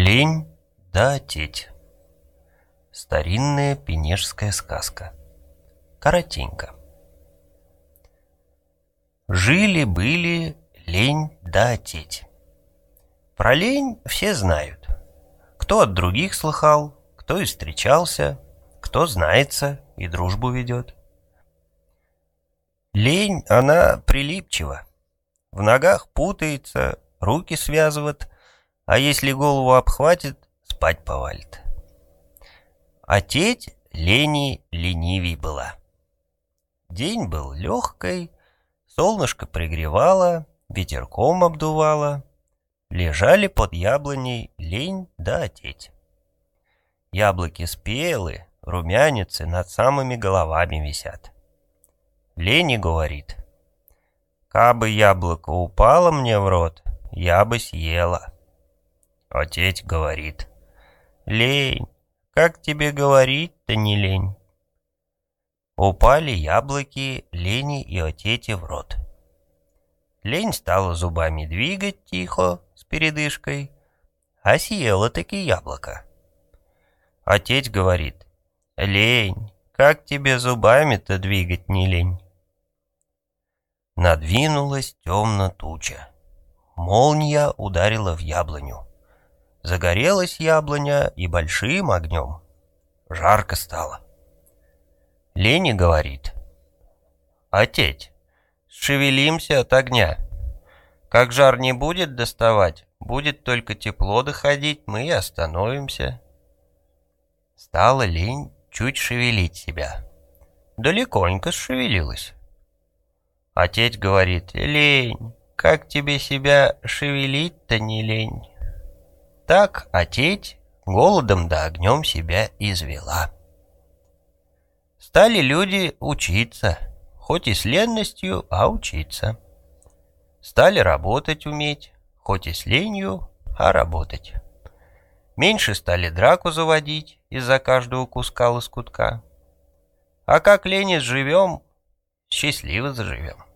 Лень да отеть. Старинная пенежская сказка. Коротенько. Жили-были лень да отеть. Про лень все знают. Кто от других слыхал, кто и встречался, кто знается и дружбу ведет. Лень, она прилипчива. В ногах путается, руки связывает, а если голову обхватит, спать повалит. Отеть лени ленивей была. День был легкой, солнышко пригревало, ветерком обдувало. Лежали под яблоней лень да отеть. Яблоки спелы, румяницы над самыми головами висят. Лени говорит: «Кабы яблоко упало мне в рот, я бы съела». Отеть говорит: «Лень, как тебе говорить-то не лень?» Упали яблоки лени и отети в рот. Лень стала зубами двигать тихо, с передышкой, а съела-таки яблоко. Отец говорит: «Лень, как тебе зубами-то двигать не лень?» Надвинулась темно туча. Молния ударила в яблоню. Загорелась яблоня и большим огнем. Жарко стало. Лени говорит: «Отец, шевелимся от огня. Как жар не будет доставать, будет только тепло доходить, мы и остановимся». Стала лень чуть шевелить себя. Далеконько шевелилась. Отец говорит: «Лень, как тебе себя шевелить-то не лень?» Так отец голодом да огнем себя извела. Стали люди учиться, хоть и с ленностью, а учиться. Стали работать уметь, хоть и с ленью, а работать. Меньше стали драку заводить из-за каждого куска лоскутка. А как лень изживем, счастливо заживем.